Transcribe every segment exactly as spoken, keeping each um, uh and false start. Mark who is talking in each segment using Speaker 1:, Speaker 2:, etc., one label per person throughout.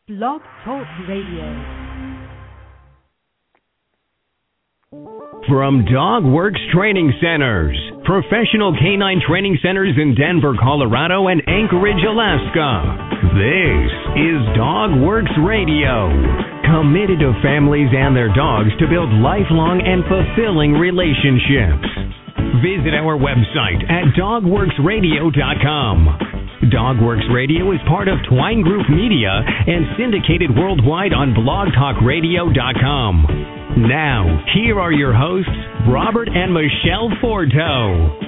Speaker 1: Blog Talk Radio.
Speaker 2: From DogWorks Training Centers, professional canine training centers in Denver, Colorado, and Anchorage, Alaska. This is DogWorks Radio, committed to families and their dogs to build lifelong and fulfilling relationships. Visit our website at dog works radio dot com. DogWorks Radio is part of Twine Group Media and syndicated worldwide on blog talk radio dot com. Now, here are your hosts, Robert and Michelle Forto.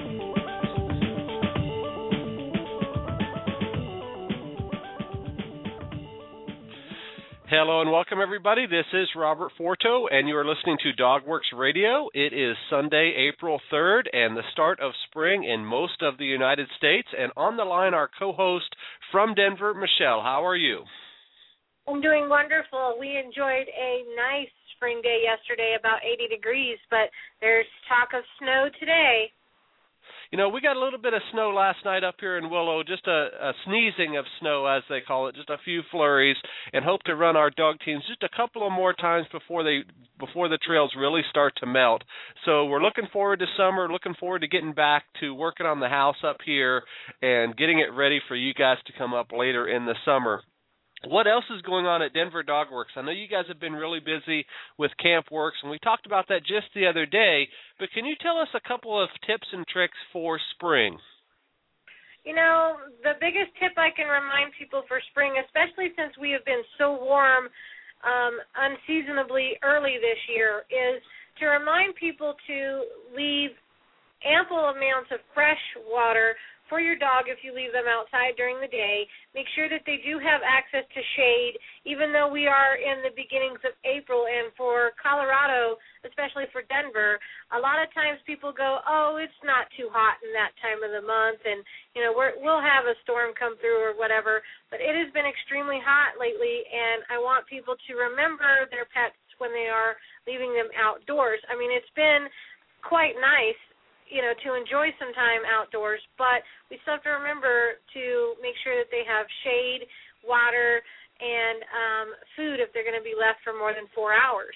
Speaker 3: Hello and welcome, everybody. This is Robert Forto, and you are listening to DogWorks Radio. It is Sunday, April third, and the start of spring in most of the United States. And on the line, our co-host from Denver, Michelle. How are you?
Speaker 4: I'm doing wonderful. We enjoyed a nice spring day yesterday, about eighty degrees, but there's talk of snow today.
Speaker 3: You know, we got a little bit of snow last night up here in Willow, just a, a sneezing of snow, as they call it, just a few flurries, and hope to run our dog teams just a couple of more times before they before the trails really start to melt. So we're looking forward to summer, looking forward to getting back to working on the house up here and getting it ready for you guys to come up later in the summer. What else is going on at Denver DogWorks? I know you guys have been really busy with CampWorks, and we talked about that just the other day, but can you tell us a couple of tips and tricks for spring?
Speaker 4: You know, the biggest tip I can remind people for spring, especially since we have been so warm um, unseasonably early this year, is to remind people to leave ample amounts of fresh water for your dog if you leave them outside during the day. Make sure that they do have access to shade, even though we are in the beginnings of April. And for Colorado, especially for Denver, a lot of times people go, oh, it's not too hot in that time of the month, and, you know, we're, we'll have a storm come through or whatever. But it has been extremely hot lately, and I want people to remember their pets when they are leaving them outdoors. I mean, it's been quite nice, you know, to enjoy some time outdoors, but we still have to remember to make sure that they have shade, water, and um, food if they're going to be left for more than four hours.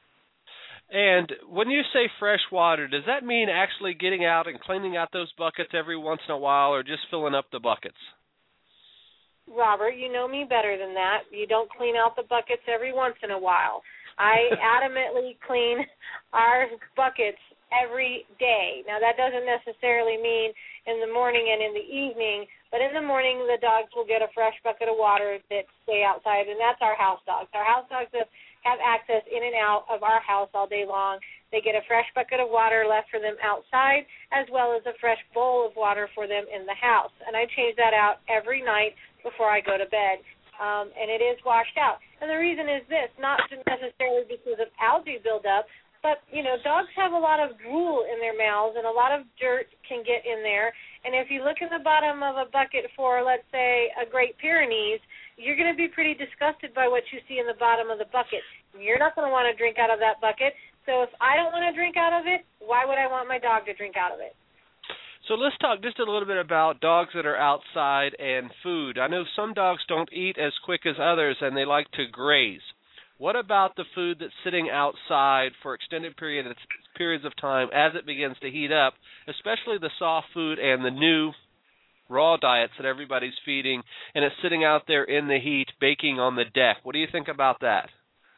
Speaker 3: And when you say fresh water, does that mean actually getting out and cleaning out those buckets every once in a while, or just filling up the buckets?
Speaker 4: Robert, you know me better than that. You don't clean out the buckets every once in a while. I adamantly clean our buckets every day. Now, that doesn't necessarily mean in the morning and in the evening, but in the morning the dogs will get a fresh bucket of water that stay outside, and that's our house dogs. Our house dogs have, have access in and out of our house all day long. They get a fresh bucket of water left for them outside, as well as a fresh bowl of water for them in the house. And I change that out every night before I go to bed, um, and it is washed out. And the reason is this, not necessarily because of algae buildup, but, you know, dogs have a lot of drool in their mouths, and a lot of dirt can get in there. And if you look in the bottom of a bucket for, let's say, a Great Pyrenees, you're going to be pretty disgusted by what you see in the bottom of the bucket. You're not going to want to drink out of that bucket. So if I don't want to drink out of it, why would I want my dog to drink out of it?
Speaker 3: So let's talk just a little bit about dogs that are outside and food. I know some dogs don't eat as quick as others, and they like to graze. What about the food that's sitting outside for extended periods periods of time as it begins to heat up, especially the soft food and the new raw diets that everybody's feeding, and it's sitting out there in the heat, baking on the deck? What do you think about that?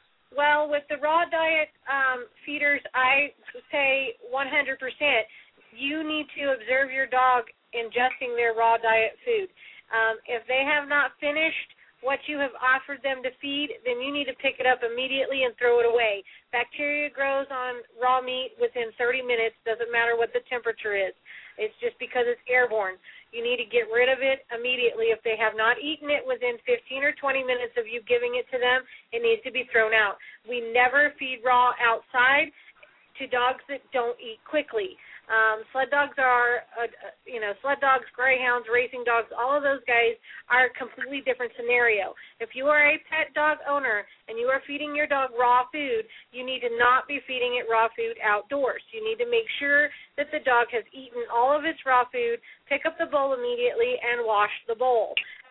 Speaker 4: Well, with the raw diet um, feeders, I say one hundred percent. You need to observe your dog ingesting their raw diet food. Um, if they have not finished what you have offered them to feed, then you need to pick it up immediately and throw it away. Bacteria grows on raw meat within thirty minutes, doesn't matter what the temperature is. It's just because it's airborne. You need to get rid of it immediately. If they have not eaten it within fifteen or twenty minutes of you giving it to them, it needs to be thrown out. We never feed raw outside to dogs that don't eat quickly. Um, sled dogs are, uh, you know, sled dogs, greyhounds, racing dogs, all of those guys are a completely different scenario. If you are a pet dog owner and you are feeding your dog raw food, you need to not be feeding it raw food outdoors. You need to make sure that the dog has eaten all of its raw food, pick up the bowl immediately, and wash the bowl.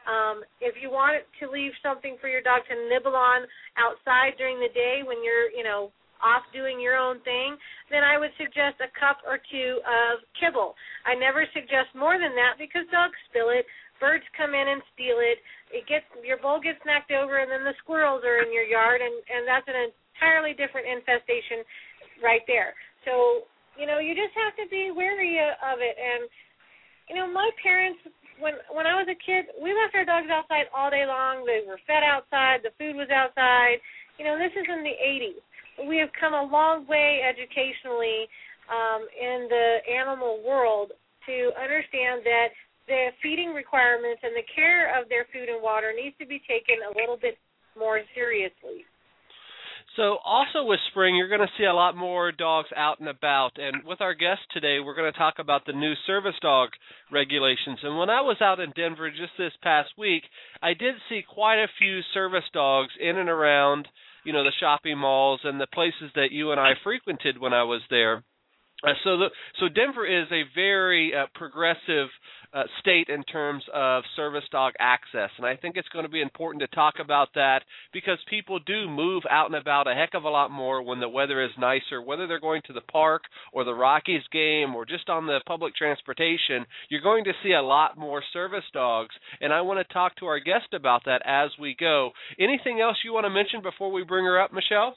Speaker 4: Um, if you want to leave something for your dog to nibble on outside during the day when you're, you know, off doing your own thing, then I would suggest a cup or two of kibble. I never suggest more than that because dogs spill it, birds come in and steal it, it gets your bowl gets knocked over, and then the squirrels are in your yard, and, and that's an entirely different infestation right there. So, you know, you just have to be wary of it. And, you know, my parents, when when I was a kid, we left our dogs outside all day long. They were fed outside. The food was outside. You know, this is in the eighties. We have come a long way educationally um, in the animal world to understand that the feeding requirements and the care of their food and water needs to be taken a little bit more seriously.
Speaker 3: So also with spring, you're going to see a lot more dogs out and about. And with our guest today, we're going to talk about the new service dog regulations. And when I was out in Denver just this past week, I did see quite a few service dogs in and around, you know, the shopping malls and the places that you and I frequented when I was there. Uh, so, the, so Denver is a very uh, progressive uh, state in terms of service dog access, and I think it's going to be important to talk about that because people do move out and about a heck of a lot more when the weather is nicer, whether they're going to the park or the Rockies game or just on the public transportation. You're going to see a lot more service dogs, and I want to talk to our guest about that as we go. Anything else you want to mention before we bring her up, Michelle?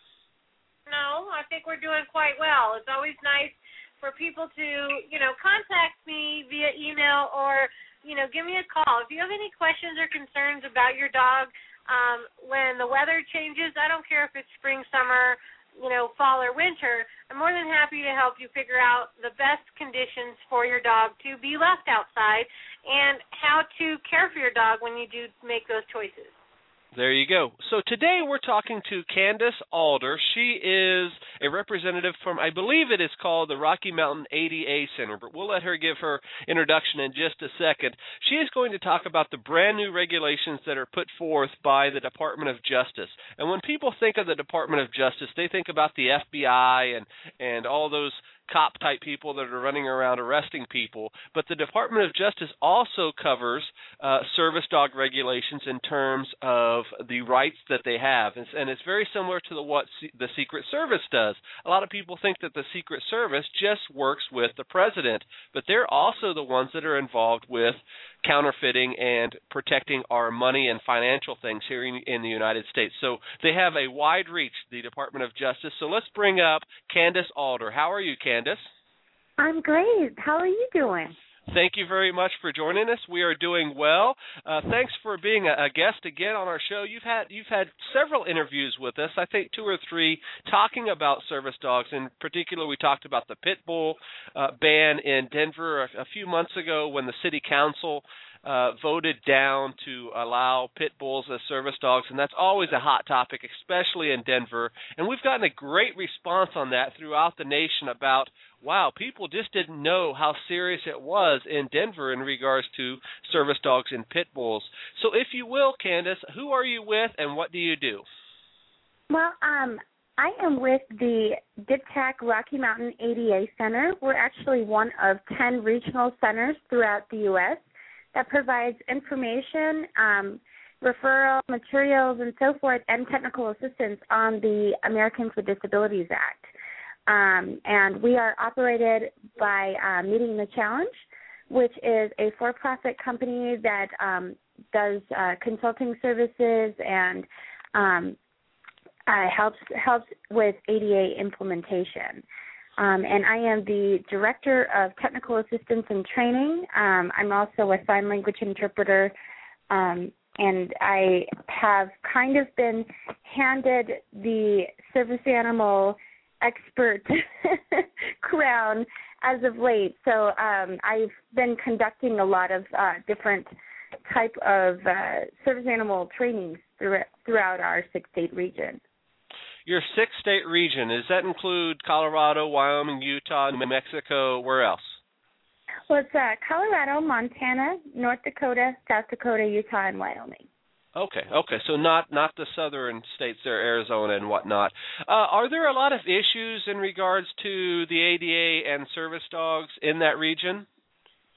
Speaker 4: No, I think we're doing quite well. It's always nice for people to, you know, contact me via email or, you know, give me a call. If you have any questions or concerns about your dog um, when the weather changes, I don't care if it's spring, summer, you know, fall or winter, I'm more than happy to help you figure out the best conditions for your dog to be left outside and how to care for your dog when you do make those choices.
Speaker 3: There you go. So today we're talking to Candace Alder. She is a representative from, I believe it is called the Rocky Mountain A D A Center, but we'll let her give her introduction in just a second. She is going to talk about the brand new regulations that are put forth by the Department of Justice. And when people think of the Department of Justice, they think about the F B I and, and all those cop-type people that are running around arresting people, but the Department of Justice also covers uh, service dog regulations in terms of the rights that they have, and, and it's very similar to the, what C- the Secret Service does. A lot of people think that the Secret Service just works with the president, but they're also the ones that are involved with counterfeiting and protecting our money and financial things here in, in the United States. So they have a wide reach, the Department of Justice. So let's bring up Candace Alder. How are you, Candace?
Speaker 1: I'm great. How are you doing?
Speaker 3: Thank you very much for joining us. We are doing well. Uh, thanks for being a, a guest again on our show. You've had you've had several interviews with us, I think two or three, talking about service dogs. In particular, we talked about the pit bull uh, ban in Denver a, a few months ago when the city council uh, voted down to allow pit bulls as service dogs, and that's always a hot topic, especially in Denver. And we've gotten a great response on that throughout the nation about, wow, people just didn't know how serious it was in Denver in regards to service dogs and pit bulls. So if you will, Candace, who are you with and what do you do?
Speaker 1: Well, um, I am with the D P T A C Rocky Mountain A D A Center. We're actually one of ten regional centers throughout the U S that provides information, um, referral materials, and so forth, and technical assistance on the Americans with Disabilities Act. Um, and we are operated by uh, Meeting the Challenge, which is a for-profit company that um, does uh, consulting services and um, uh, helps helps with A D A implementation. Um, and I am the Director of Technical Assistance and Training. Um, I'm also a sign language interpreter, um, and I have kind of been handed the service animal expert crown as of late. So um, I've been conducting a lot of uh, different type of uh, service animal trainings throughout, throughout our six-state region.
Speaker 3: Your six-state region, does that include Colorado, Wyoming, Utah, New Mexico, where else?
Speaker 1: Well, it's uh, Colorado, Montana, North Dakota, South Dakota, Utah, and Wyoming.
Speaker 3: Okay, okay, so not not the southern states there, Arizona and whatnot. Uh, are there a lot of issues in regards to the A D A and service dogs in that region?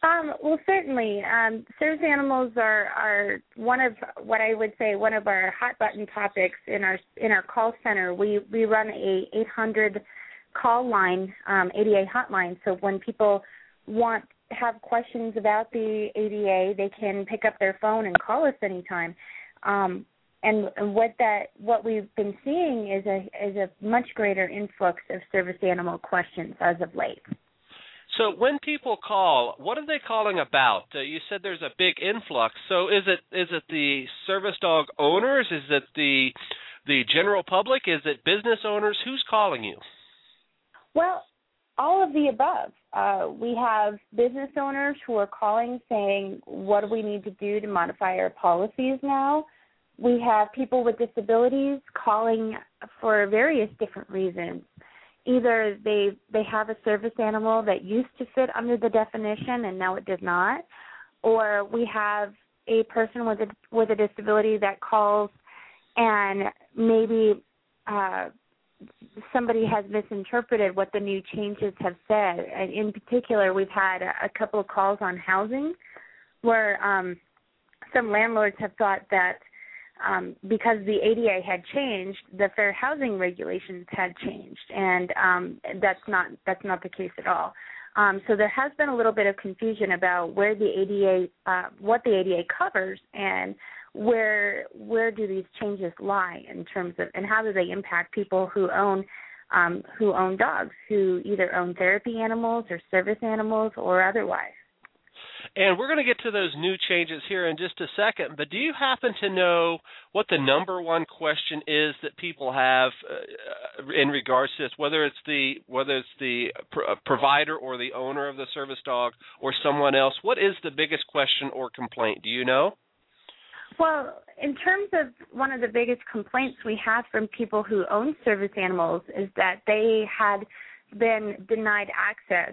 Speaker 1: Um, well, certainly. Um, service animals are, are one of what I would say one of our hot button topics in our in our call center. We we run a eight hundred call line, um, A D A hotline. So when people want have questions about the A D A, they can pick up their phone and call us anytime. Um, and, and what that what we've been seeing is a is a much greater influx of service animal questions as of late.
Speaker 3: So when people call, what are they calling about? Uh, you said there's a big influx. So is it is it the service dog owners? Is it the the general public? Is it business owners? Who's calling you?
Speaker 1: Well, all of the above. Uh, we have business owners who are calling saying, what do we need to do to modify our policies now? We have people with disabilities calling for various different reasons. Either they they have a service animal that used to fit under the definition and now it does not, or we have a person with a with a disability that calls and maybe uh, somebody has misinterpreted what the new changes have said. And in particular, we've had a, a couple of calls on housing where um, some landlords have thought that Um, because the A D A had changed, the fair housing regulations had changed, and um, that's not that's not the case at all. Um, so there has been a little bit of confusion about where the A D A, uh, what the A D A covers, and where where do these changes lie in terms of, and how do they impact people who own um, who own dogs, who either own therapy animals or service animals or otherwise.
Speaker 3: And we're going to get to those new changes here in just a second, but do you happen to know what the number one question is that people have uh, in regards to this, whether it's the whether it's the pr- provider or the owner of the service dog or someone else? What is the biggest question or complaint? Do you know?
Speaker 1: Well, in terms of one of the biggest complaints we have from people who own service animals is that they had been denied access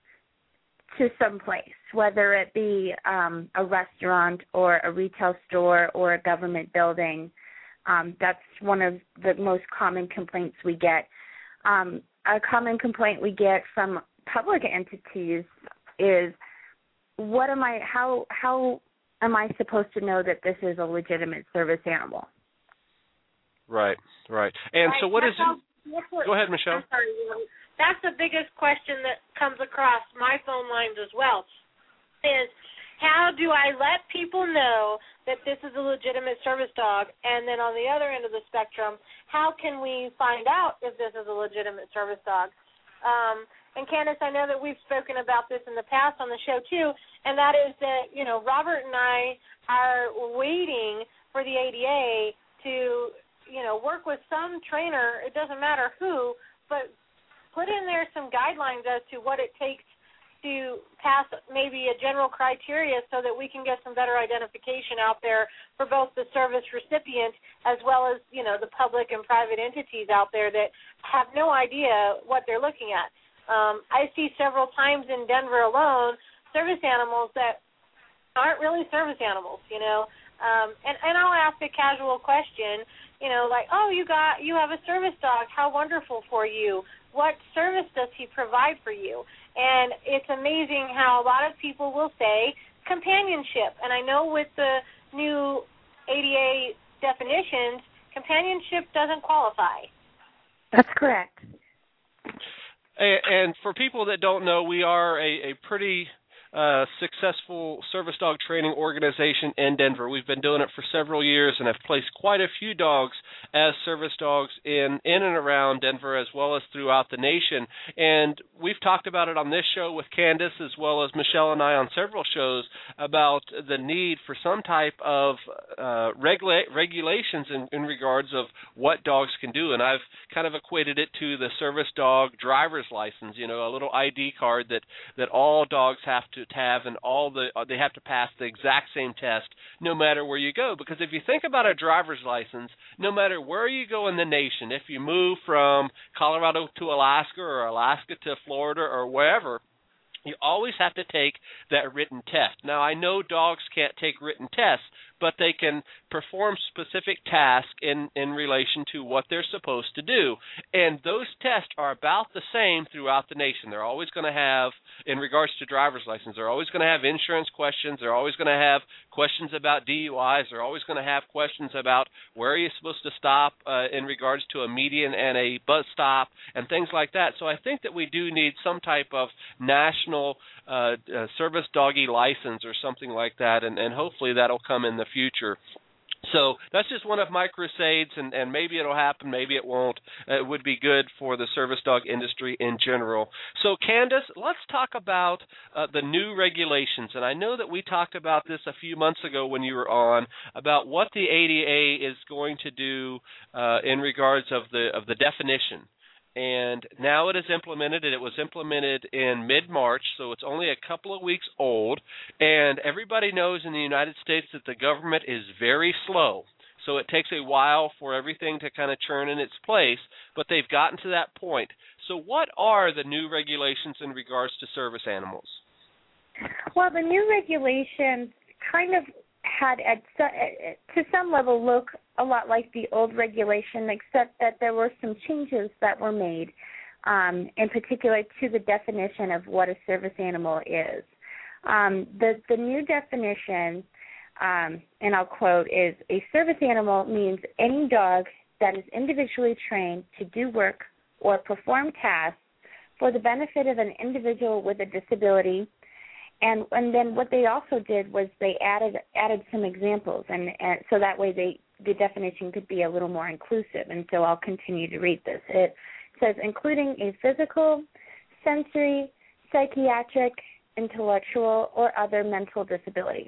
Speaker 1: to some place, whether it be um, a restaurant or a retail store or a government building. Um, that's one of the most common complaints we get. Um, a common complaint we get from public entities is, "What am I? How how am I supposed to know that this is a legitimate service animal?"
Speaker 3: Right, right. And
Speaker 4: right,
Speaker 3: so, what is?
Speaker 4: How, what,
Speaker 3: go ahead, Michelle.
Speaker 4: I'm sorry, that's the biggest question that comes across my phone lines as well, is how do I let people know that this is a legitimate service dog? And then on the other end of the spectrum, how can we find out if this is a legitimate service dog? Um, and Candace, I know that we've spoken about this in the past on the show too, and that is that, you know, Robert and I are waiting for the A D A to, you know, work with some trainer, it doesn't matter who, but put in there some guidelines as to what it takes to pass maybe a general criteria so that we can get some better identification out there for both the service recipient as well as, you know, the public and private entities out there that have no idea what they're looking at. Um, I see several times in Denver alone service animals that aren't really service animals, you know, um, and, and I'll ask a casual question, you know, like, oh, you got you have a service dog, how wonderful for you. What service does he provide for you? And it's amazing how a lot of people will say companionship. And I know with the new A D A definitions, companionship doesn't qualify.
Speaker 1: That's correct.
Speaker 3: And for people that don't know, we are a, a pretty uh, successful service dog training organization in Denver. We've been doing it for several years and have placed quite a few dogs as service dogs in, in and around Denver as well as throughout the nation. And we've talked about it on this show with Candace as well as Michelle and I on several shows about the need for some type of uh, regula- regulations in, in regards of what dogs can do. And I've kind of equated it to the service dog driver's license, you know, a little I D card that, that all dogs have to have, and all the they have to pass the exact same test no matter where you go. Because if you think about a driver's license, no matter where you go in the nation, if you move from Colorado to Alaska or Alaska to Florida or wherever, you always have to take that written test. Now, I know dogs can't take written tests, but they can perform specific tasks in, in relation to what they're supposed to do. And those tests are about the same throughout the nation. They're always going to have, in regards to driver's license, they're always going to have insurance questions. They're always going to have questions about D U Is. They're always going to have questions about where are you supposed to stop uh, in regards to a median and a bus stop and things like that. So I think that we do need some type of national uh, uh, service doggy license or something like that, and, and hopefully that'll come in the future. So that's just one of my crusades, and, and maybe it'll happen, maybe it won't. It would be good for the service dog industry in general. So, Candace, let's talk about uh, the new regulations. And I know that we talked about this a few months ago when you were on, about what the A D A is going to do uh, in regards of the of the definition. And now it is implemented, and it was implemented in mid-March, so it's only a couple of weeks old. And everybody knows in the United States that the government is very slow, so it takes a while for everything to kind of churn in its place, but they've gotten to that point. So what are the new regulations in regards to service animals?
Speaker 1: Well, the new regulations kind of had, at, to some level, look a lot like the old regulation, except that there were some changes that were made, um, in particular to the definition of what a service animal is. Um, the, the new definition, um, and I'll quote, is a service animal means any dog that is individually trained to do work or perform tasks for the benefit of an individual with a disability. And and then what they also did was they added added some examples, and, and so that way they the definition could be a little more inclusive. And so I'll continue to read this. It says, including a physical, sensory, psychiatric, intellectual, or other mental disability.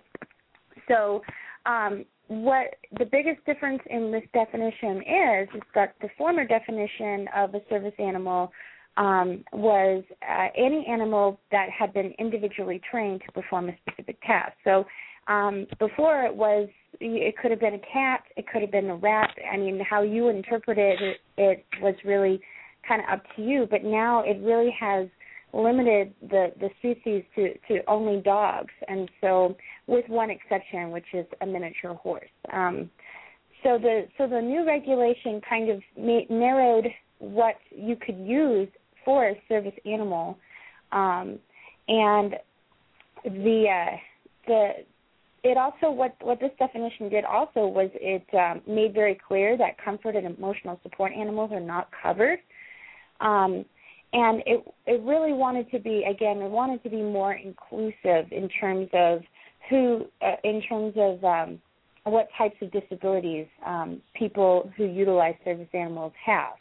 Speaker 1: So um, what the biggest difference in this definition is, is that the former definition of a service animal Um, was uh, any animal that had been individually trained to perform a specific task. So um, before it was, it could have been a cat, it could have been a rat. I mean, how you interpreted it, it was really kind of up to you. But now it really has limited the, the species to, to only dogs, and so with one exception, which is a miniature horse. Um, so the so the new regulation kind of ma- narrowed what you could use for a service animal, um, and the uh, the it also what what this definition did also was it um, made very clear that comfort and emotional support animals are not covered, um, and it it really wanted to be again it wanted to be more inclusive in terms of who uh, in terms of um, what types of disabilities um, people who utilize service animals have.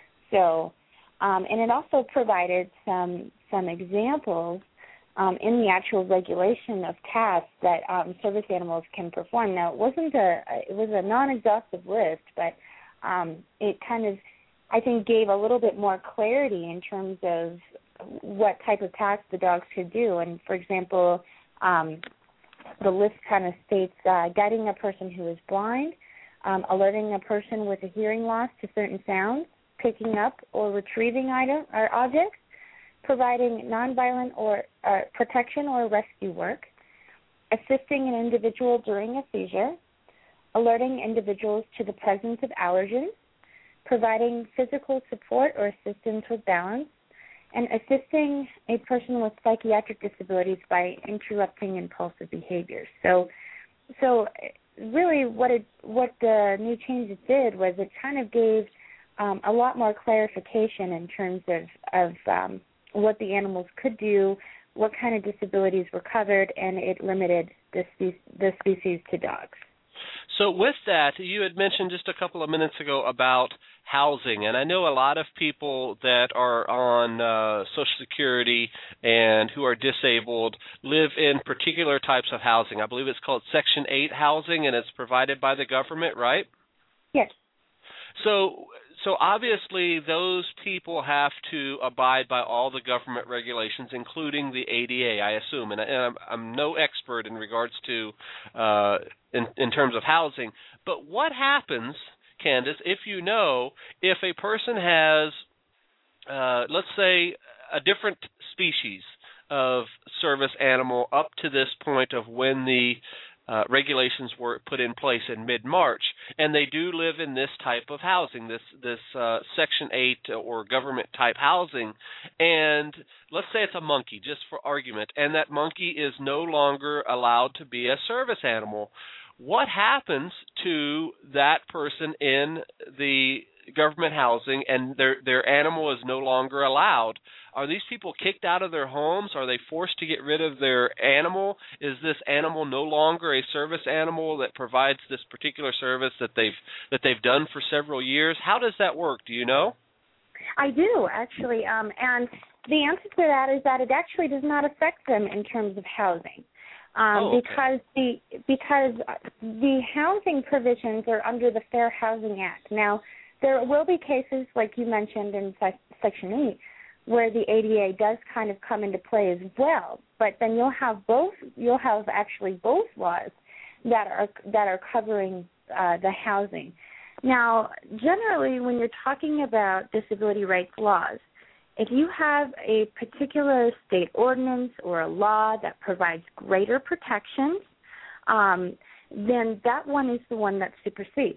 Speaker 1: So. Um, and it also provided some some examples um, in the actual regulation of tasks that um, service animals can perform. Now, it wasn't a it was a non-exhaustive list, but um, it kind of I think gave a little bit more clarity in terms of what type of tasks the dogs could do. And for example, um, the list kind of states uh, guiding a person who is blind, um, alerting a person with a hearing loss to certain sounds, picking up or retrieving items or objects, providing nonviolent or uh, protection or rescue work, assisting an individual during a seizure, alerting individuals to the presence of allergens, providing physical support or assistance with balance, and assisting a person with psychiatric disabilities by interrupting impulsive behaviors. So, so really, what it what the new changes did was it kind of gave Um, a lot more clarification in terms of, of um, what the animals could do, what kind of disabilities were covered, and it limited the, spe- the species to dogs.
Speaker 3: So with that, you had mentioned just a couple of minutes ago about housing, and I know a lot of people that are on uh, Social Security and who are disabled live in particular types of housing. I believe it's called Section eight housing, and it's provided by the government, right?
Speaker 1: Yes.
Speaker 3: So So obviously those people have to abide by all the government regulations, including the A D A, I assume. And, and I'm, I'm no expert in regards to uh, in, in terms of housing. But what happens, Candace, if you know, if a person has, uh, let's say, a different species of service animal up to this point of when the uh, regulations were put in place in mid-March, and they do live in this type of housing, this this uh, Section eight or government-type housing. And let's say it's a monkey, just for argument, and that monkey is no longer allowed to be a service animal. What happens to that person in the government housing and their their animal is no longer allowed? Are these people kicked out of their homes? Are they forced to get rid of their animal? Is this animal no longer a service animal that provides this particular service that they've that they've done for several years? How does that work? Do you know?
Speaker 1: I do, actually. Um, and the answer to that is that it actually does not affect them in terms of housing. Um,
Speaker 3: oh, okay.
Speaker 1: because the because the housing provisions are under the Fair Housing Act. Now, there will be cases, like you mentioned in Section eight, where the A D A does kind of come into play as well. But then you'll have both. You'll have actually both laws that are that are covering uh, the housing. Now, generally, when you're talking about disability rights laws, if you have a particular state ordinance or a law that provides greater protections, um, then that one is the one that supersedes.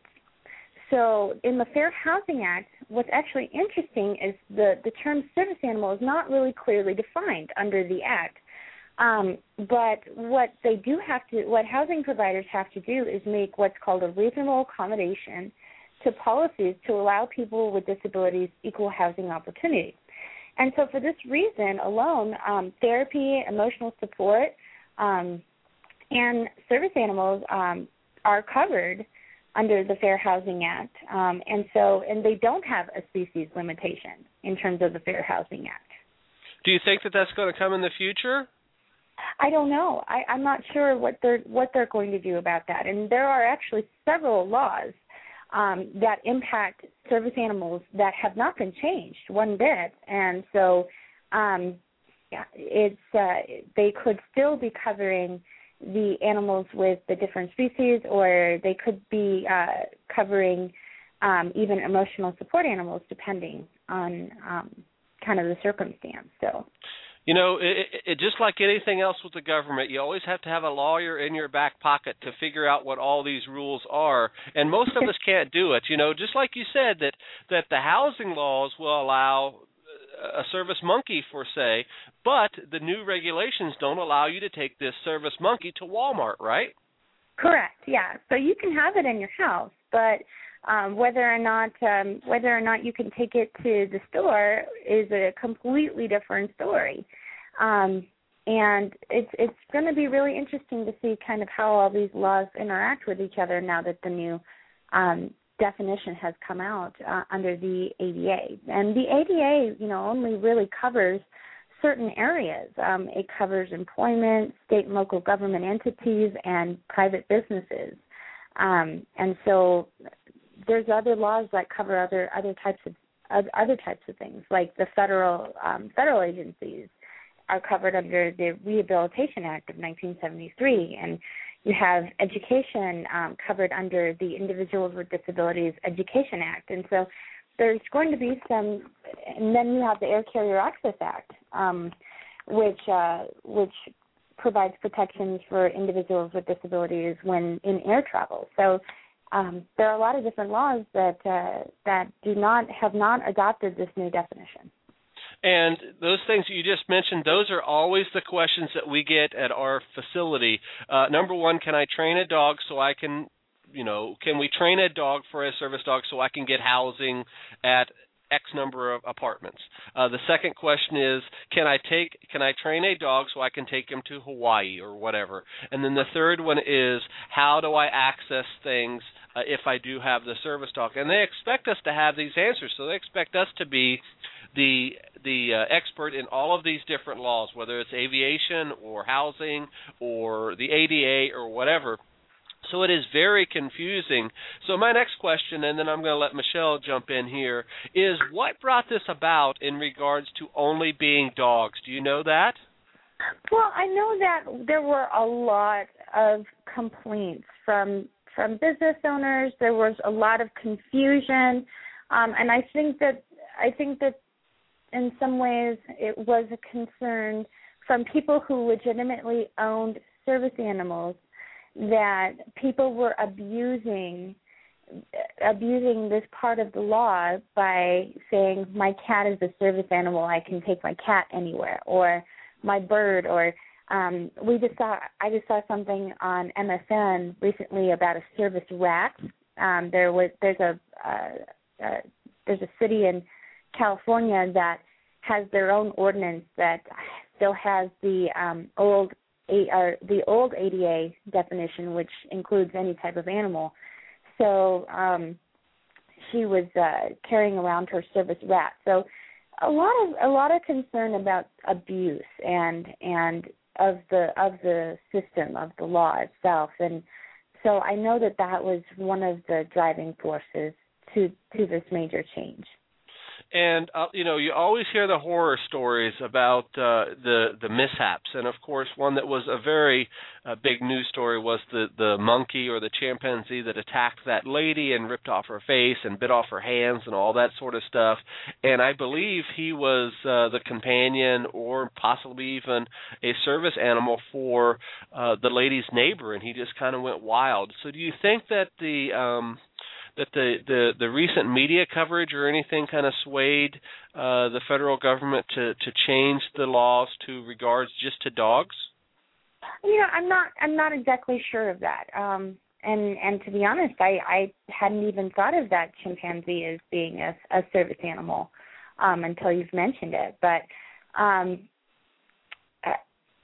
Speaker 1: So in the Fair Housing Act, what's actually interesting is the, the term service animal is not really clearly defined under the Act. Um, but what they do have to, what housing providers have to do is make what's called a reasonable accommodation to policies to allow people with disabilities equal housing opportunity. And so for this reason alone, um, therapy, emotional support, um, and service animals um, are covered under the Fair Housing Act. Um, and so, and they don't have a species limitation in terms of the Fair Housing Act.
Speaker 3: Do you think that that's going to come in the future?
Speaker 1: I don't know. I, I'm not sure what they're what they're going to do about that. And there are actually several laws um, that impact service animals that have not been changed one bit. And so, um, yeah, it's uh, they could still be covering the animals with the different species, or they could be uh, covering um, even emotional support animals, depending on um, kind of the circumstance. So.
Speaker 3: You know, it, it, just like anything else with the government, you always have to have a lawyer in your back pocket to figure out what all these rules are, and most of us can't do it. You know, just like you said, that, that the housing laws will allow a service monkey, for say, but the new regulations don't allow you to take this service monkey to Walmart, right?
Speaker 1: Correct, yeah. So you can have it in your house, but Um, whether or not um, whether or not you can take it to the store is a completely different story, um, and it's it's going to be really interesting to see kind of how all these laws interact with each other now that the new um, definition has come out uh, under the A D A. And the A D A, you know, only really covers certain areas. Um, it covers employment, state and local government entities, and private businesses, um, and so. There's other laws that cover other other types of other types of things, like the federal um, federal agencies are covered under the Rehabilitation Act of nineteen seventy-three, and you have education um, covered under the Individuals with Disabilities Education Act, and so there's going to be some, and then you have the Air Carrier Access Act, um, which uh, which provides protections for individuals with disabilities when in air travel. So. Um, there are a lot of different laws that uh, that do not have not adopted this new definition.
Speaker 3: And those things that you just mentioned, those are always the questions that we get at our facility. Uh, number one, can I train a dog so I can, you know, can we train a dog for a service dog so I can get housing at X number of apartments? Uh, the second question is, can I take, can I train a dog so I can take him to Hawaii or whatever? And then the third one is, how do I access things uh, if I do have the service dog? And they expect us to have these answers, so they expect us to be the the uh, expert in all of these different laws, whether it's aviation or housing or the A D A or whatever. So it is very confusing. So my next question, and then I'm going to let Michelle jump in here, is what brought this about in regards to only being dogs? Do you know that?
Speaker 1: Well, I know that there were a lot of complaints from from business owners. There was a lot of confusion, um, and I think that I think that in some ways it was a concern from people who legitimately owned service animals that people were abusing abusing this part of the law by saying my cat is a service animal, I can take my cat anywhere, or my bird, or um, we just saw I just saw something on M S N recently about a service rat. Um, there was there's a uh, uh, there's a city in California that has their own ordinance that still has the um, old a, uh, the old A D A definition, which includes any type of animal. So um, she was uh, carrying around her service rat. So a lot of a lot of concern about abuse and and of the of the system of the law itself. And so I know that that was one of the driving forces to to this major change.
Speaker 3: And, uh, you know, you always hear the horror stories about uh, the the mishaps. And, of course, one that was a very uh, big news story was the, the monkey or the chimpanzee that attacked that lady and ripped off her face and bit off her hands and all that sort of stuff. And I believe he was uh, the companion or possibly even a service animal for uh, the lady's neighbor, and he just kind of went wild. So do you think that the... Um, that the, the, the recent media coverage or anything kind of swayed uh, the federal government to, to change the laws to regards just to dogs?
Speaker 1: You know, I'm not I'm not exactly sure of that. Um, and and to be honest, I, I hadn't even thought of that chimpanzee as being a, a service animal um, until you've mentioned it. But um, I,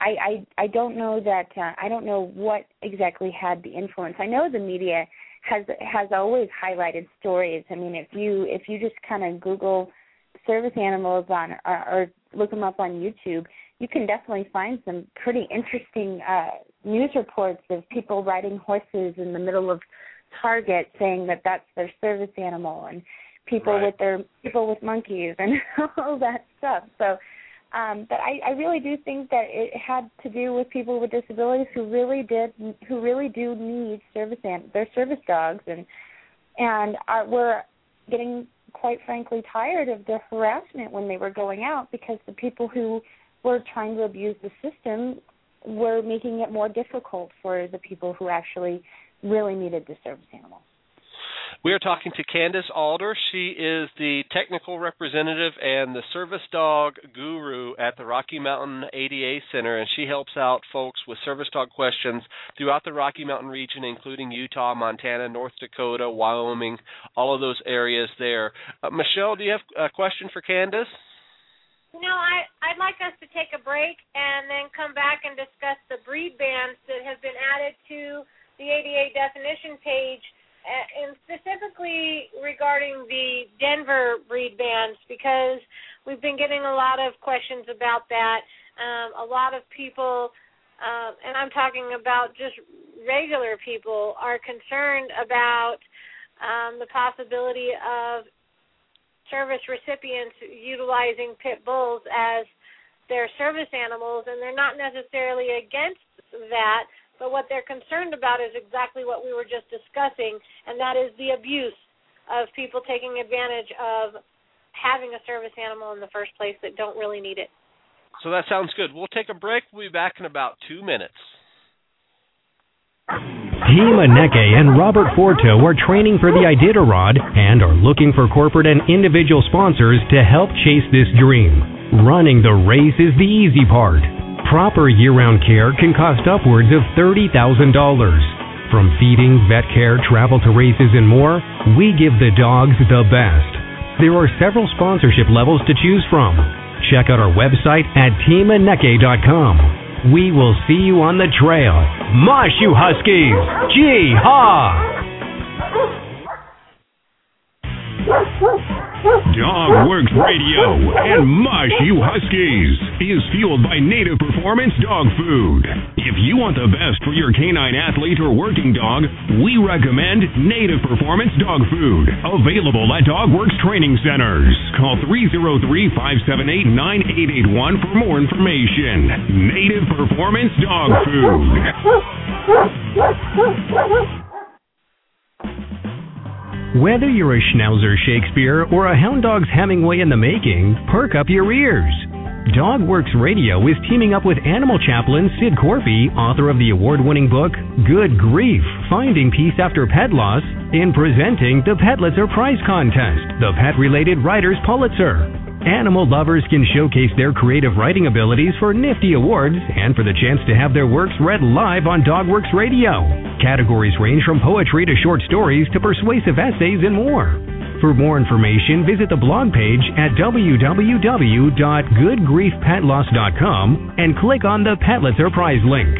Speaker 1: I I don't know that uh, I don't know what exactly had the influence. I know the media has has always highlighted stories. I mean, if you if you just kind of Google service animals on or, or look them up on YouTube, you can definitely find some pretty interesting uh, news reports of people riding horses in the middle of Target saying that that's their service animal, and people
Speaker 3: right.
Speaker 1: with their people with monkeys and all that stuff. So. Um, but I, I really do think that it had to do with people with disabilities who really did, who really do need service and their service dogs, and and are, were getting, quite frankly, tired of the harassment when they were going out, because the people who were trying to abuse the system were making it more difficult for the people who actually really needed the service animals.
Speaker 3: We are talking to Candace Alder. She is the technical representative and the service dog guru at the Rocky Mountain A D A Center, and she helps out folks with service dog questions throughout the Rocky Mountain region, including Utah, Montana, North Dakota, Wyoming, all of those areas there. Uh, Michelle, do you have a question for Candace?
Speaker 4: No, I, I'd like us to take a break and then come back and discuss the breed bands that have been added to the A D A definition page, and specifically regarding the Denver breed bands, because we've been getting a lot of questions about that. Um, a lot of people, uh, and I'm talking about just regular people, are concerned about um, the possibility of service recipients utilizing pit bulls as their service animals, and they're not necessarily against that. But what they're concerned about is exactly what we were just discussing, and that is the abuse of people taking advantage of having a service animal in the first place that don't really need it.
Speaker 3: So that sounds good. We'll take a break. We'll be back in about two minutes.
Speaker 2: Team Aneke and Robert Forto are training for the Iditarod and are looking for corporate and individual sponsors to help chase this dream. Running the race is the easy part. Proper year-round care can cost upwards of thirty thousand dollars. From feeding, vet care, travel to races, and more, we give the dogs the best. There are several sponsorship levels to choose from. Check out our website at team aneke dot com. We will see you on the trail. Mosh, you Huskies! Gee-haw! Dog Works Radio and Mush You Huskies is fueled by Native Performance Dog Food. If you want the best for your canine athlete or working dog, we recommend Native Performance Dog Food. Available at Dog Works Training Centers. Call three oh three, five seven eight, nine eight eight one for more information. Native Performance Dog Food. Whether you're a Schnauzer Shakespeare or a Hound Dog's Hemingway in the making, perk up your ears. DogWorks Radio is teaming up with animal chaplain Sid Corby, author of the award-winning book Good Grief, Finding Peace After Pet Loss, in presenting the Petlitzer Prize Contest, the pet-related writer's Pulitzer. Animal lovers can showcase their creative writing abilities for nifty awards and for the chance to have their works read live on DogWorks Radio. Categories range from poetry to short stories to persuasive essays and more. For more information, visit the blog page at w w w dot good grief pet loss dot com and click on the Petlitzer Prize link.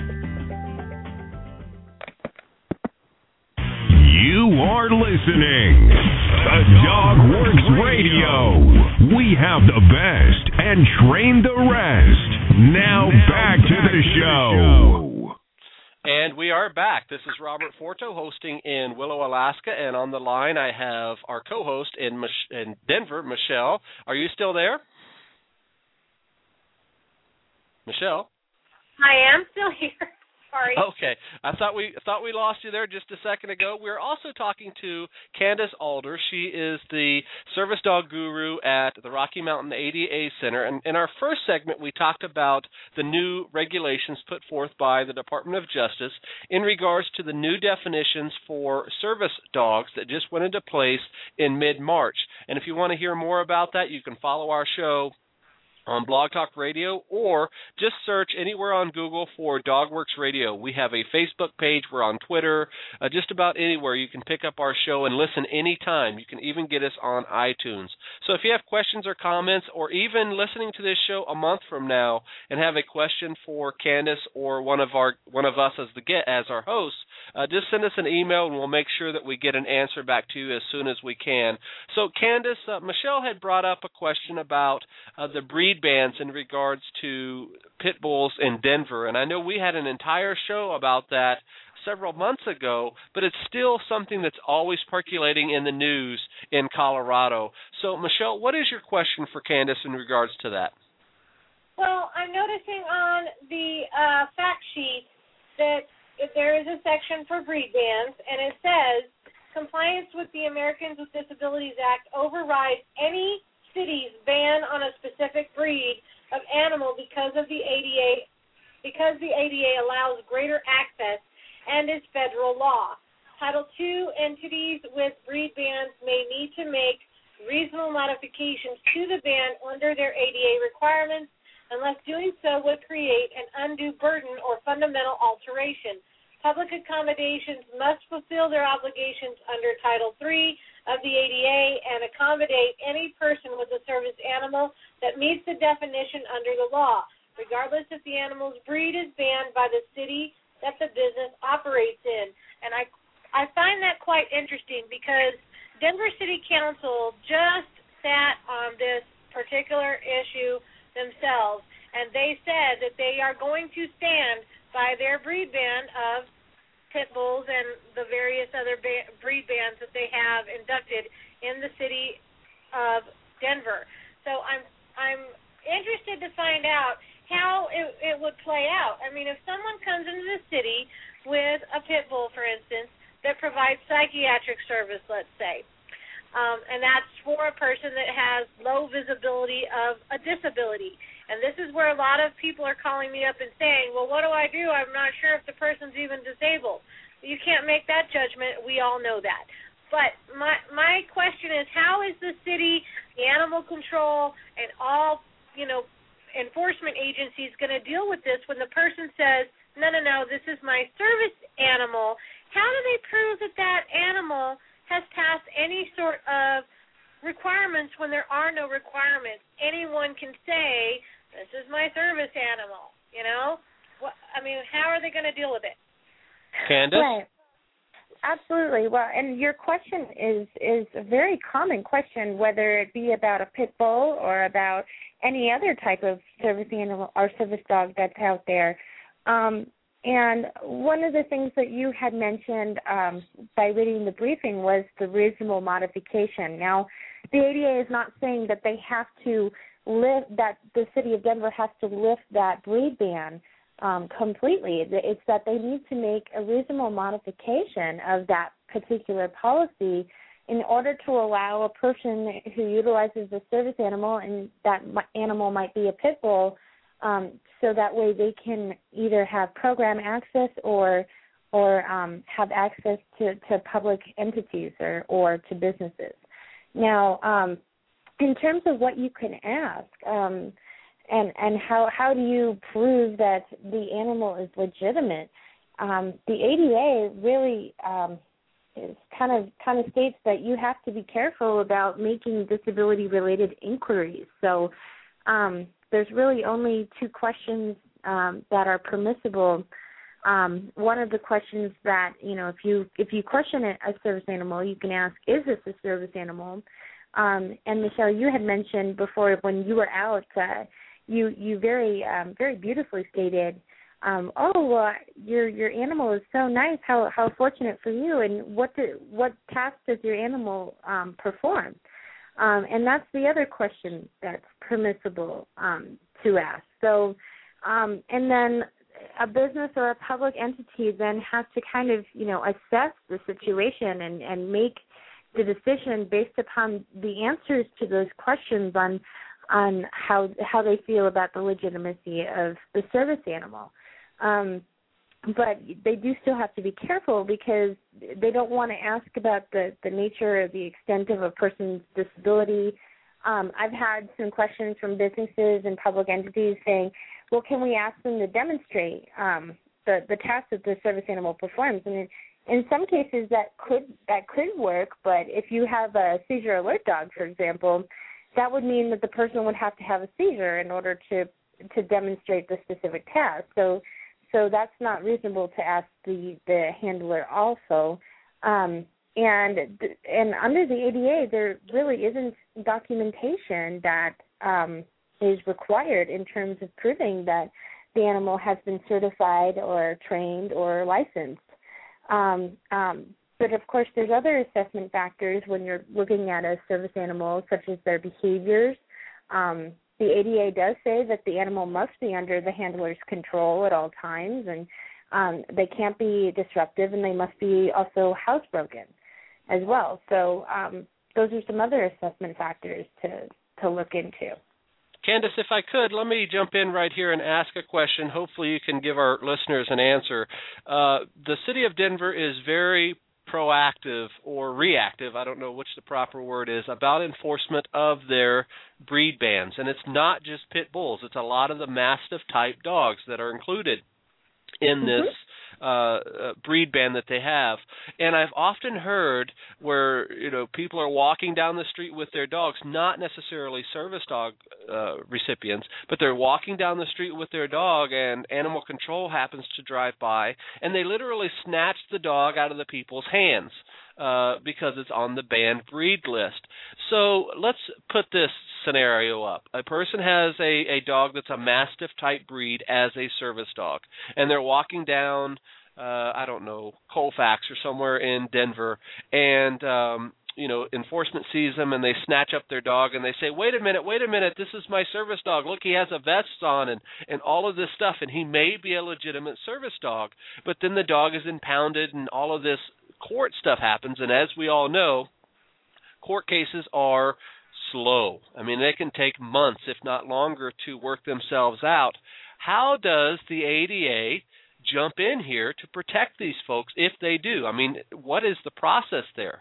Speaker 5: You are listening to DogWorks Radio. We have the best and train the rest. Now back to the show.
Speaker 3: And we are back. This is Robert Forto hosting in Willow, Alaska, and on the line I have our co-host in Mich- in Denver, Michelle. Are you still there? Michelle?
Speaker 4: I am still here. Sorry.
Speaker 3: Okay. I thought we thought we lost you there just a second ago. We're also talking to Candace Alder. She is the service dog guru at the Rocky Mountain A D A Center. And in our first segment, we talked about the new regulations put forth by the Department of Justice in regards to the new definitions for service dogs that just went into place in mid-March. And if you want to hear more about that, you can follow our show on Blog Talk Radio, or just search anywhere on Google for DogWorks Radio. We have a Facebook page. We're on Twitter. Uh, just about anywhere you can pick up our show and listen anytime. You can even get us on iTunes. So if you have questions or comments, or even listening to this show a month from now and have a question for Candace or one of our one of us as the get as our hosts, uh, just send us an email and we'll make sure that we get an answer back to you as soon as we can. So Candace, uh, Michelle had brought up a question about uh, the breed bans in regards to pit bulls in Denver, and I know we had an entire show about that several months ago, but it's still something that's always percolating in the news in Colorado. So, Michelle, what is your question for Candace in regards to that?
Speaker 4: Well, I'm noticing on the uh, fact sheet that there is a section for breed bans, and it says, compliance with the Americans with Disabilities Act overrides any city's ban on a specific breed of animal because of the A D A, because the A D A allows greater access and is federal law. Title two entities with breed bans may need to make reasonable modifications to the ban under their A D A requirements, unless doing so would create an undue burden or fundamental alteration. Public accommodations must fulfill their obligations under Title three of the A D A and accommodate any person with a service animal that meets the definition under the law, regardless if the animal's breed is banned by the city that the business operates in. And I, I find that quite interesting because Denver City Council just sat on this particular issue themselves, and they said that they are going to stand by their breed ban of pit bulls and the various other ba- breed bans that they have inducted in the city of Denver. So I'm I'm interested to find out how it, it would play out. I mean, if someone comes into the city with a pit bull, for instance, that provides psychiatric service, let's say, um, and that's for a person that has low visibility of a disability. And this is where a lot of people are calling me up and saying, well, what do I do? I'm not sure if the person's even disabled. You can't make that judgment. We all know that. But my my question is, how is the city, the animal control, and all, you know, enforcement agencies going to deal with this when the person says, no, no, no, this is my service animal? How do they prove that that animal has passed any sort of requirements when there are no requirements? Anyone can say, this is my service animal, you know? What, I mean, how are they going to deal with it?
Speaker 3: Candace?
Speaker 1: Right. Absolutely. Well, and your question is, is a very common question, whether it be about a pit bull or about any other type of service animal or service dog that's out there. Um, and one of the things that you had mentioned um, by reading the briefing was the reasonable modification. Now, the A D A is not saying that they have to lift, that the city of Denver has to lift that breed ban um, completely. It's that they need to make a reasonable modification of that particular policy in order to allow a person who utilizes a service animal, and that animal might be a pit bull, um, so that way they can either have program access or or um, have access to, to public entities or, or to businesses. Now, um, in terms of what you can ask, um, and and how how do you prove that the animal is legitimate? Um, the A D A really um, is kind of kind of states that you have to be careful about making disability-related inquiries. So um, there's really only two questions um, that are permissible. Um, one of the questions that, you know, if you if you question a service animal, you can ask, is this a service animal? Um, and Michelle, you had mentioned before when you were out, uh, you you very um, very beautifully stated, um, oh, uh, your your animal is so nice. How how fortunate for you. And what do, what tasks does your animal um, perform? Um, and that's the other question that's permissible um, to ask. So, um, and then a business or a public entity then has to kind of, you know, assess the situation and, and make the decision based upon the answers to those questions on on how how they feel about the legitimacy of the service animal. Um, but they do still have to be careful because they don't want to ask about the, the nature or the extent of a person's disability. Um, I've had some questions from businesses and public entities saying, well, can we ask them to demonstrate um, the, the task that the service animal performs? And in, in some cases that could that could work, but if you have a seizure alert dog, for example, that would mean that the person would have to have a seizure in order to to demonstrate the specific task. So so that's not reasonable to ask the, the handler also. Um, and and under the A D A, there really isn't documentation that um, is required in terms of proving that the animal has been certified or trained or licensed. Um, um, but, of course, there's other assessment factors when you're looking at a service animal, such as their behaviors. Um, the A D A does say that the animal must be under the handler's control at all times, and um, they can't be disruptive, and they must be also housebroken as well. So um, those are some other assessment factors to, to look into.
Speaker 3: Candace, if I could, let me jump in right here and ask a question. Hopefully you can give our listeners an answer. Uh, the city of Denver is very proactive or reactive, I don't know which the proper word is, about enforcement of their breed bans. And it's not just pit bulls. It's a lot of the Mastiff-type dogs that are included in this mm-hmm. uh, uh, breed ban that they have. And I've often heard where, you know, people are walking down the street with their dogs, not necessarily service dog uh, recipients, but they're walking down the street with their dog and animal control happens to drive by, and they literally snatch the dog out of the people's hands uh, because it's on the banned breed list. So let's put this scenario up. A person has a, a dog that's a Mastiff-type breed as a service dog, and they're walking down, uh, I don't know, Colfax or somewhere in Denver, and, um, you know, enforcement sees them, and they snatch up their dog, and they say, wait a minute, wait a minute, this is my service dog. Look, he has a vest on and, and all of this stuff, and he may be a legitimate service dog, but then the dog is impounded, and all of this court stuff happens, and as we all know, court cases are slow. I mean, they can take months, if not longer, to work themselves out. How does the A D A jump in here to protect these folks if they do? I mean, what is the process there?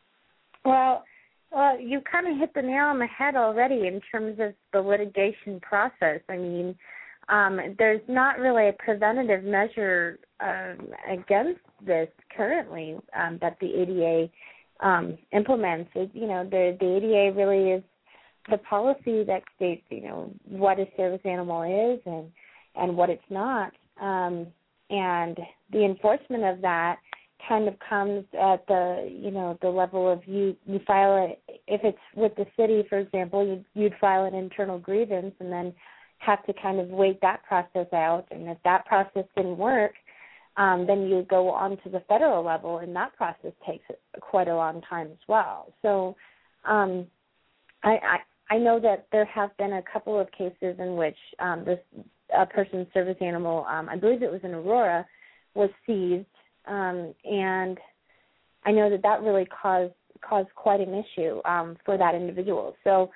Speaker 1: Well, well, you kind of hit the nail on the head already in terms of the litigation process. I mean, um, there's not really a preventative measure um, against this currently um, that the A D A Um, implements. It, you know, the, the A D A really is the policy that states, you know, what a service animal is and, and what it's not. Um, and the enforcement of that kind of comes at the, you know, the level of you, you file it, if it's with the city, for example, you'd, you'd file an internal grievance and then have to kind of wait that process out. And if that process didn't work, Um, then you go on to the federal level, and that process takes quite a long time as well. So um, I, I, I know that there have been a couple of cases in which um, this a person's service animal, um, I believe it was in Aurora, was seized, um, and I know that that really caused cause quite an issue um, for that individual. So,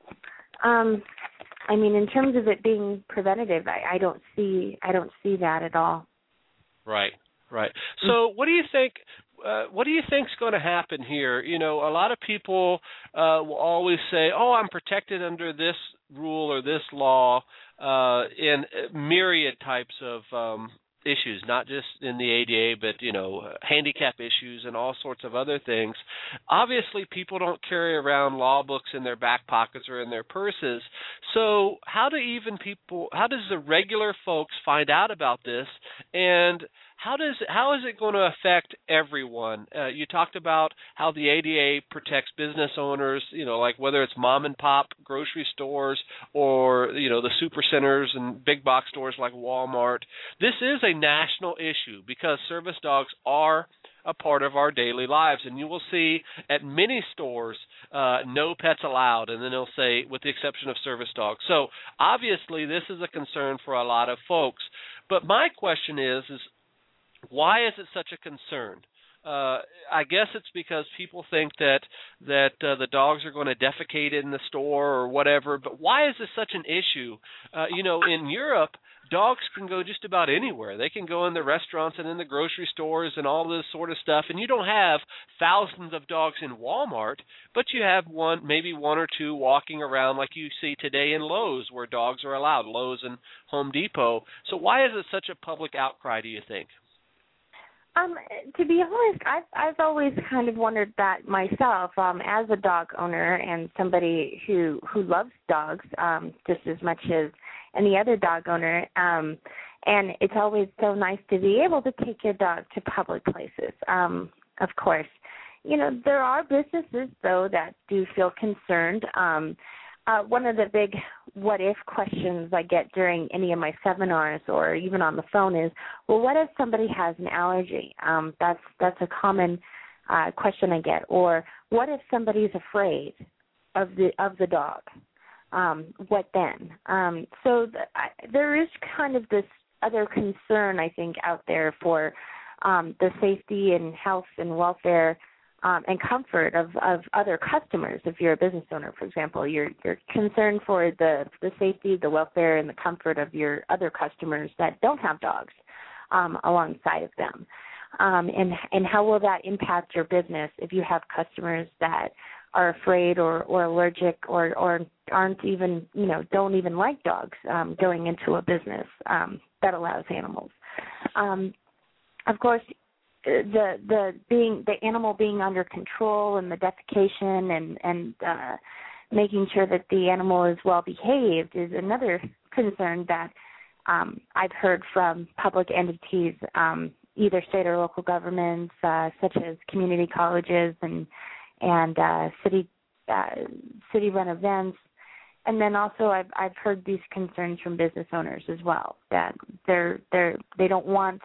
Speaker 1: um, I mean, in terms of it being preventative, I, I don't see I don't see that at all.
Speaker 3: Right, right. So, what do you think? Uh, what do you think's going to happen here? You know, a lot of people uh, will always say, "Oh, I'm protected under this rule or this law," uh, in myriad types of um, issues, not just in the A D A, but you know, handicap issues and all sorts of other things. Obviously, people don't carry around law books in their back pockets or in their purses. So, how do even people? How does the regular folks find out about this? And How does how is it going to affect everyone? Uh, you talked about how the A D A protects business owners, you know, like whether it's mom and pop grocery stores or, you know, the super centers and big box stores like Walmart. This is a national issue because service dogs are a part of our daily lives. And you will see at many stores, uh, no pets allowed, and then they'll say, with the exception of service dogs. So obviously this is a concern for a lot of folks. But my question is, is why is it such a concern? Uh, I guess it's because people think that that uh, the dogs are going to defecate in the store or whatever. But why is this such an issue? Uh, you know, in Europe, dogs can go just about anywhere. They can go in the restaurants and in the grocery stores and all this sort of stuff. And you don't have thousands of dogs in Walmart, but you have one, maybe one or two walking around like you see today in Lowe's, where dogs are allowed, Lowe's and Home Depot. So why is it such a public outcry, do you think?
Speaker 1: Um, to be honest, I've I've always kind of wondered that myself. Um, as a dog owner and somebody who who loves dogs um, just as much as any other dog owner, um, and it's always so nice to be able to take your dog to public places. Um, of course, you know there are businesses though that do feel concerned. Um, Uh, one of the big what-if questions I get during any of my seminars or even on the phone is, well, what if somebody has an allergy? Um, that's that's a common uh, question I get. Or what if somebody's afraid of the of the dog? Um, what then? Um, so the, I, there is kind of this other concern, I think, out there for um, the safety and health and welfare Um, and comfort of, of other customers. If you're a business owner, for example, you're you're concerned for the, the safety, the welfare, and the comfort of your other customers that don't have dogs um, alongside of them. Um, and and how will that impact your business if you have customers that are afraid or, or allergic or, or aren't even, you know, don't even like dogs um, going into a business um, that allows animals. Um, of course, the the being the animal being under control and the defecation and and uh, making sure that the animal is well behaved is another concern that um, I've heard from public entities, um, either state or local governments, uh, such as community colleges and and uh, city uh, city run events. And then also I've I've heard these concerns from business owners as well, that they're they're they don't want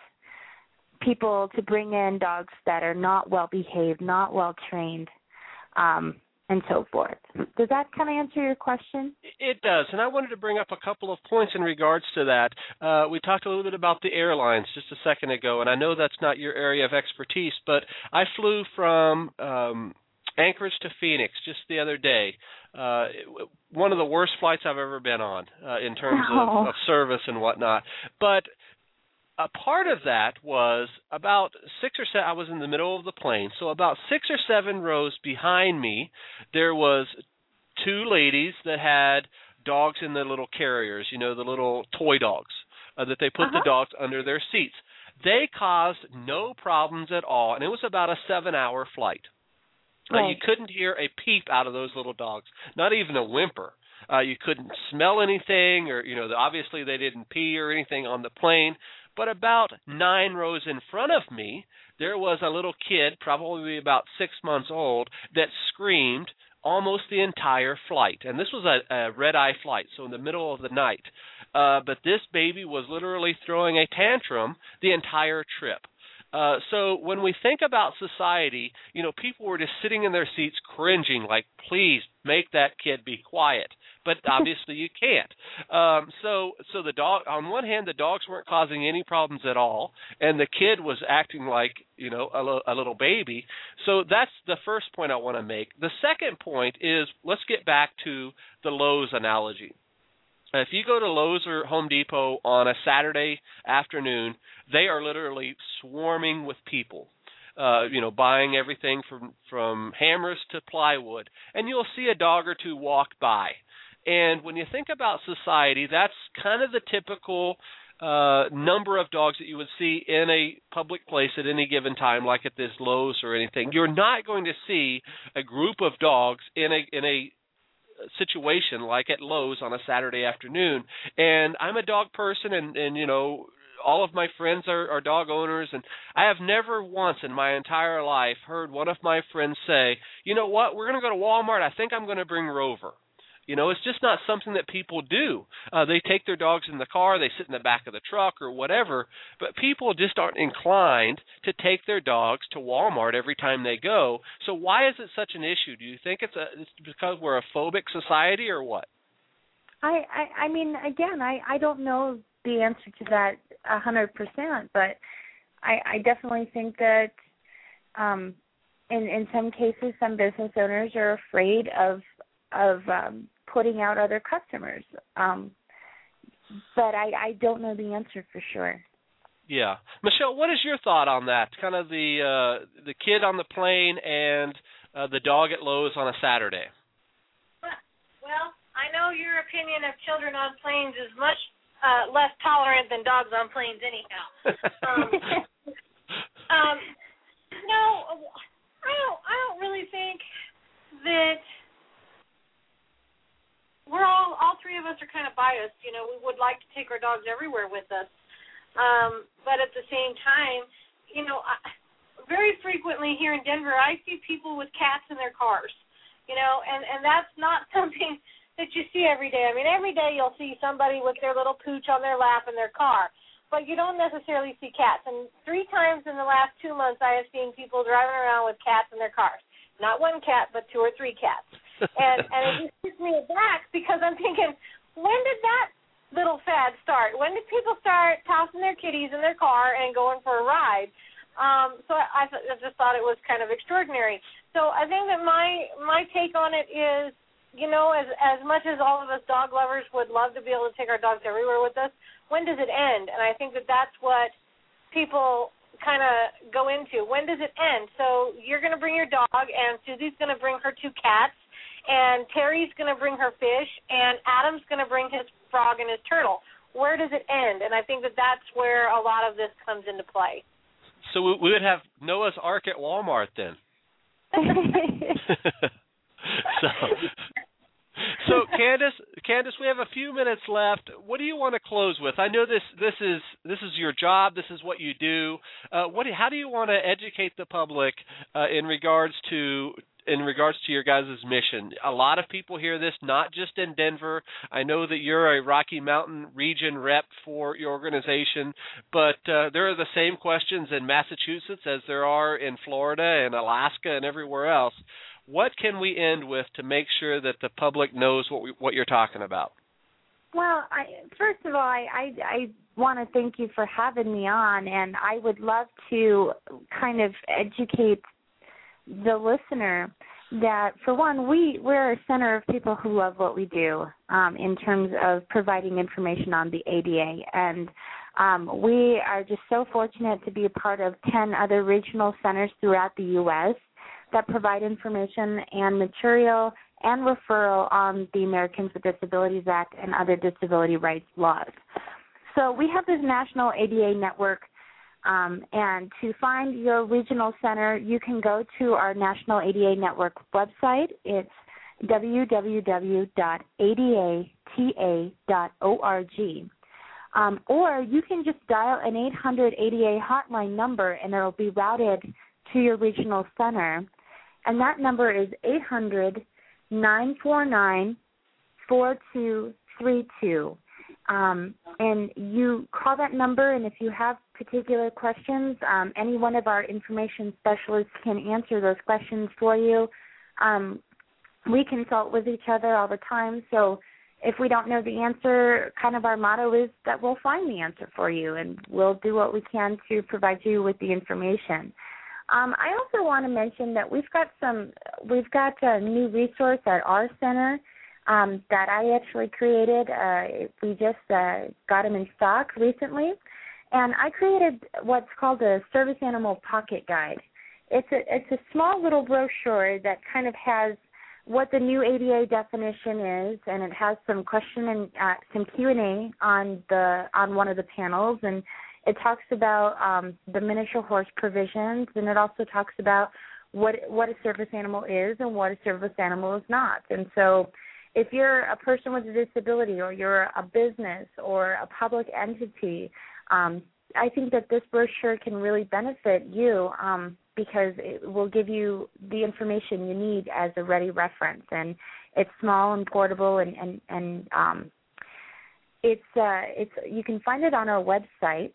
Speaker 1: people to bring in dogs that are not well behaved, not well trained, um, and so forth. Does that kind of answer your question?
Speaker 3: It does, and I wanted to bring up a couple of points in regards to that. Uh, we talked a little bit about the airlines just a second ago, and I know that's not your area of expertise, but I flew from um, Anchorage to Phoenix just the other day. Uh, one of the worst flights I've ever been on uh, in terms
Speaker 1: oh.
Speaker 3: of, of service and whatnot. But a part of that was about six or seven, I was in the middle of the plane, so about six or seven rows behind me, there was two ladies that had dogs in their little carriers, you know, the little toy dogs, uh, that they put uh-huh. the dogs under their seats. They caused no problems at all, and it was about a seven-hour flight. Right. Uh, you couldn't hear a peep out of those little dogs, not even a whimper. Uh, you couldn't smell anything, or, you know, obviously they didn't pee or anything on the plane. But about nine rows in front of me, there was a little kid, probably about six months old, that screamed almost the entire flight. And this was a, a red-eye flight, so in the middle of the night. Uh, but this baby was literally throwing a tantrum the entire trip. Uh, so when we think about society, you know, people were just sitting in their seats cringing like, please make that kid be quiet. but obviously you can't. Um, so so the dog, on one hand, the dogs weren't causing any problems at all, and the kid was acting like, you know, a, lo- a little baby. So that's the first point I want to make. The second point is, let's get back to the Lowe's analogy. If you go to Lowe's or Home Depot on a Saturday afternoon, they are literally swarming with people, uh, you know, buying everything from, from hammers to plywood. And you'll see a dog or two walk by. And when you think about society, that's kind of the typical uh, number of dogs that you would see in a public place at any given time, like at this Lowe's or anything. You're not going to see a group of dogs in a in a situation like at Lowe's on a Saturday afternoon. And I'm a dog person, and, and you know, all of my friends are, are dog owners, and I have never once in my entire life heard one of my friends say, you know what, we're going to go to Walmart, I think I'm going to bring Rover. You know, it's just not something that people do. Uh, they take their dogs in the car, they sit in the back of the truck or whatever, but people just aren't inclined to take their dogs to Walmart every time they go. So why is it such an issue? Do you think it's, a, it's because we're a phobic society or what?
Speaker 1: I, I, I mean, again, I, I don't know the answer to that a hundred percent, but I, I definitely think that um, in, in some cases, some business owners are afraid of of um, putting out other customers. Um, but I, I don't know the answer for sure.
Speaker 3: Yeah. Michelle, what is your thought on that? Kind of the uh, the kid on the plane and uh, the dog at Lowe's on a Saturday.
Speaker 4: Well, I know your opinion of children on planes is much uh, less tolerant than dogs on planes anyhow. um, um, no, I don't, I don't really think that we're all, all three of us are kind of biased. You know, we would like to take our dogs everywhere with us. Um, but at the same time, you know, I, very frequently here in Denver, I see people with cats in their cars, you know, and, and that's not something that you see every day. I mean, every day you'll see somebody with their little pooch on their lap in their car, but you don't necessarily see cats. And three times in the last two months I have seen people driving around with cats in their cars. Not one cat, but two or three cats. And and it just puts me back because I'm thinking, when did that little fad start? When did people start tossing their kitties in their car and going for a ride? Um, so I, I, th- I just thought it was kind of extraordinary. So I think that my my take on it is, you know, as as much as all of us dog lovers would love to be able to take our dogs everywhere with us, when does it end? And I think that that's what people kind of go into. When does it end? So you're going to bring your dog, and Susie's going to bring her two cats, and Terry's going to bring her fish, and Adam's going to bring his frog and his turtle. Where does it end? And I think that that's where a lot of this comes into play.
Speaker 3: So we, we would have Noah's Ark at Walmart then. so, so Candace, Candace, we have a few minutes left. What do you want to close with? I know this this is this is your job. This is what you do. Uh, what? How do you want to educate the public uh, in regards to in regards to your guys' mission? A lot of people hear this, not just in Denver. I know that you're a Rocky Mountain region rep for your organization, but uh, there are the same questions in Massachusetts as there are in Florida and Alaska and everywhere else. What can we end with to make sure that the public knows what we, what you're talking about?
Speaker 1: Well, I, first of all, I, I, I want to thank you for having me on, and I would love to kind of educate the listener that, for one, we, we're a center of people who love what we do um, in terms of providing information on the A D A. And um, we are just so fortunate to be a part of ten other regional centers throughout the U S that provide information and material and referral on the Americans with Disabilities Act and other disability rights laws. So we have this national A D A network. Um, and to find your regional center, you can go to our National A D A Network website. It's w w w dot a d a t a dot org. Um, or you can just dial an eight hundred A D A hotline number, and it will be routed to your regional center. And that number is eight hundred, nine four nine, four two three two. Um, and you call that number, and if you have particular questions, um, any one of our information specialists can answer those questions for you. Um, we consult with each other all the time, so if we don't know the answer, kind of our motto is that we'll find the answer for you, and we'll do what we can to provide you with the information. Um, I also want to mention that we've got some, we've got a new resource at our center um, that I actually created. Uh, we just uh, got them in stock recently, and I created what's called a Service Animal Pocket Guide. It's a it's a small little brochure that kind of has what the new A D A definition is, and it has some question and uh, some Q and A on the on one of the panels, and it talks about um, the miniature horse provisions, and it also talks about what what a service animal is and what a service animal is not. And so if you're a person with a disability, or you're a business or a public entity, um, I think that this brochure can really benefit you um, because it will give you the information you need as a ready reference. And it's small and portable, and, and, and um, it's uh, it's you can find it on our website.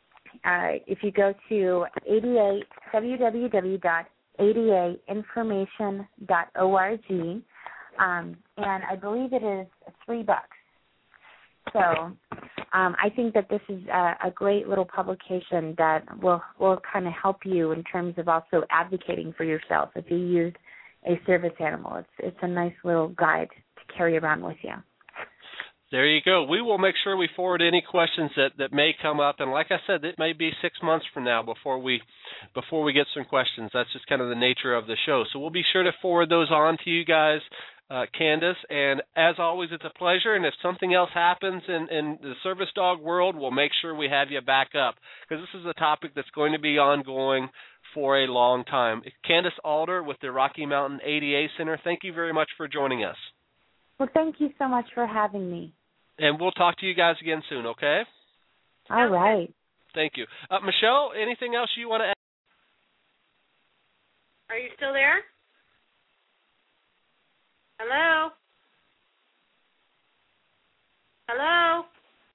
Speaker 1: Uh, if you go to A D A, w w w dot a d a information dot org, um, and I believe it is three bucks. So um, I think that this is a, a great little publication that will will kind of help you in terms of also advocating for yourself if you use a service animal. It's it's a nice little guide to carry around with you.
Speaker 3: There you go. We will make sure we forward any questions that, that may come up, and like I said, it may be six months from now before we before we get some questions. That's just kind of the nature of the show. So we'll be sure to forward those on to you guys, uh, Candace. And as always, it's a pleasure. And if something else happens in, in the service dog world, we'll make sure we have you back up, because this is a topic that's going to be ongoing for a long time. Candace Alder with the Rocky Mountain A D A Center, thank you very much for joining us.
Speaker 1: Well, thank you so much for having me.
Speaker 3: And we'll talk to you guys again soon, okay?
Speaker 1: All right.
Speaker 3: Thank you. Uh, Michelle, anything else you want to add?
Speaker 4: Are you still there? Hello? Hello?